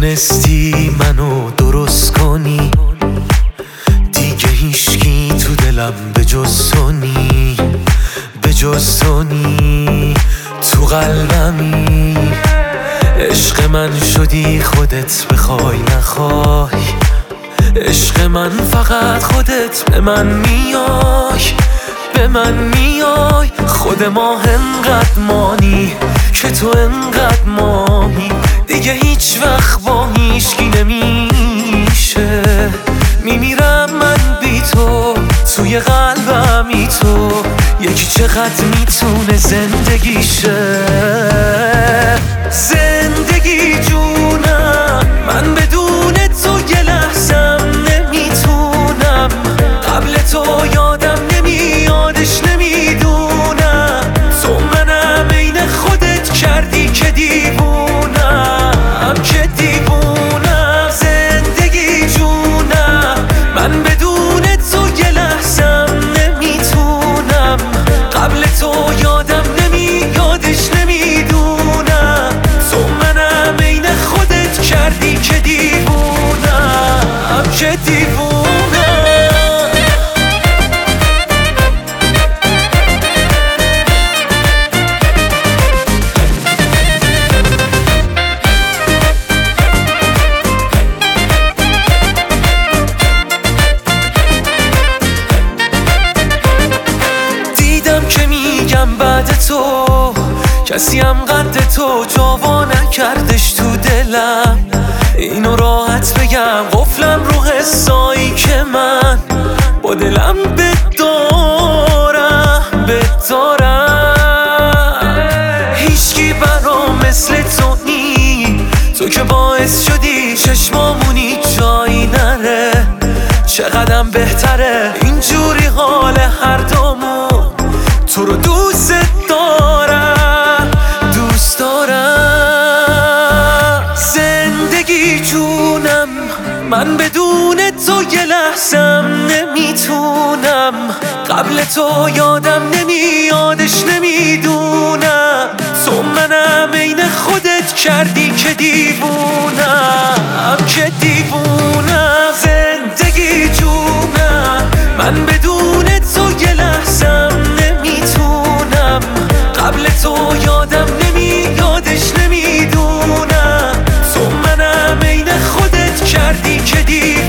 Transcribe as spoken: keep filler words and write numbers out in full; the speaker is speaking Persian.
تونستی منو درست کنی، دیگه هیچکی تو دلم به جز تو نی، به جز تو نی، تو قلبمی. عشق من شدی خودت بخوای نخوای، عشق من فقط خودت به من میای، به من میای. خود ما انقدر مانی که تو انقدر مانی، دیگه هیچ وقت با هیچکی نمیشه. میمیرم من بی تو، توی قلبمی تو، یکی چقدر میتونه زندگیشه. زندگی جونم، من بدون تو یه لحظم نمیتونم. قبل تو یادم نمیادش نمیدونم. تو منم عین خودت کردی که دیوونم، که دیوونم. زندگی جونم، من بدون تو یه لحظم نمیتونم. قبل تو یادم نمیادش نمیدونم. تو منم عین خودت کردی که دیوونم، که دیوونم. بعد تو کسی هم قد تو جاوا نکردش تو دلم. اینو راحت بگم قفلم رو حسایی که من با دلم بدارم بدارم. هیچکی برام مثل تو نی، تو که باعث شدی چشمامونی جایی نره. چقدرم بهتره اینجوری حال هر دومون. تو رو دوست دارم، دوست دارم. زندگی جونم، من بدون تو یه لحظم نمیتونم. قبل تو یادم نمیادش نمیدونم. تو منم عین خودت کردی که دیوونم، که دیوونم. زندگی جونم، من بدون تو یه لحظم نمیتونم. قبل تو یادم نمیادش نمیدونم. تو منم عین خودت کردی که دیوونم.